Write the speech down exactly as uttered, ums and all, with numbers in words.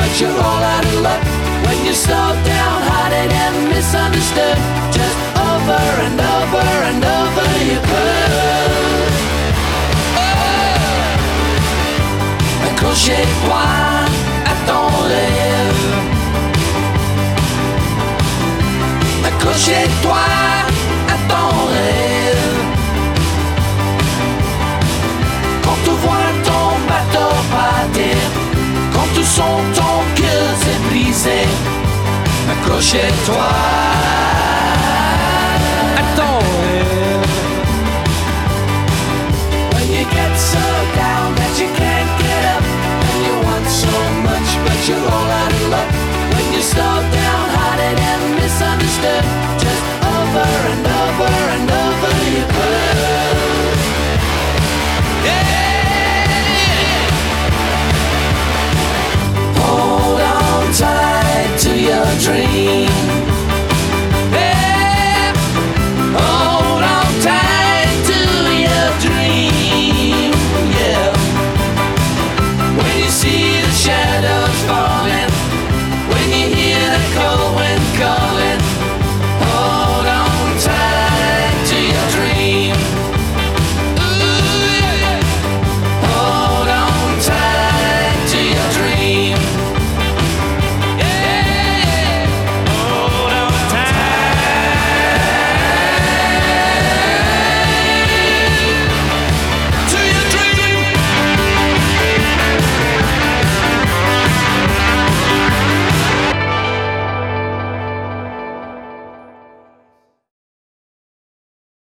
but you're all out of luck. When you're so downhearted and misunderstood, just over and over and over you could. Accroche-toi à ton rêve. Accroche-toi à ton rêve. Quand tu vois ton bateau partir, quand tu sens ton cœur s'est brisé, accroche-toi à ton rêve. When you get so down that you can't get up, and you want so much but you're all out of luck. When you're so downhearted and misunderstood,